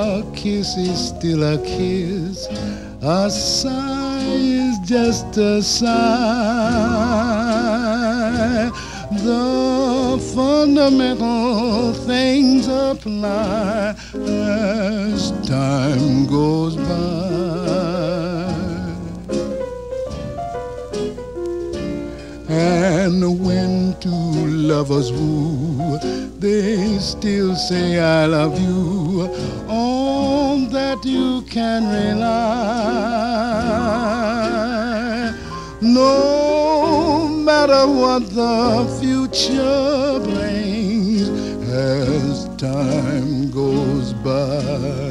A kiss is still a kiss. A sigh is just a sigh. The fundamental things apply as time goes by. And when two lovers woo, they still say I love you. On that you can rely. No matter what the future brings as time goes by.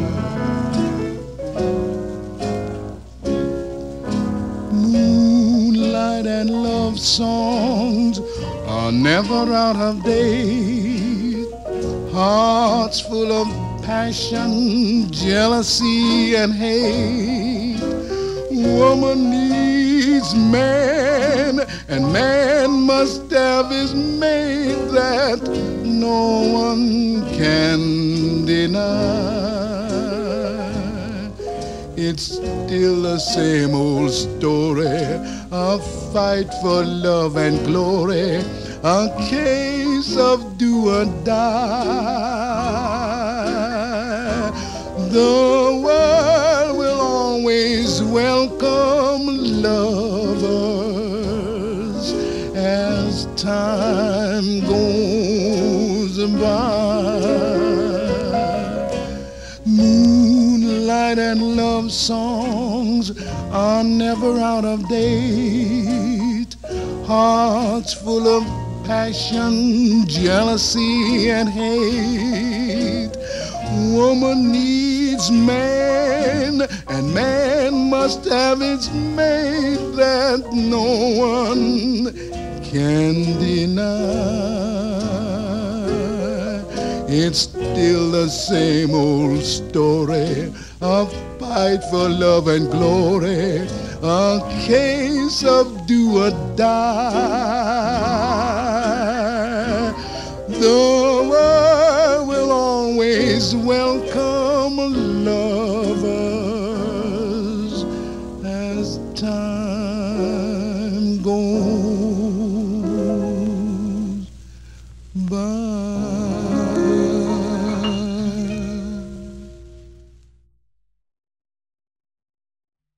Moonlight and love songs are never out of date. Hearts full of passion, jealousy, and hate. Woman needs man, and man must have his mate that no one can deny. It's still the same old story, a fight for love and glory, a case of do or die. The world will always welcome lovers as time goes by. Moonlight and love songs are never out of date. Hearts full of passion, jealousy, and hate. Woman needs man, and man must have its mate that no one can deny. It's still the same old story, a fight for love and glory, a case of do or die. The world will always welcome lovers as time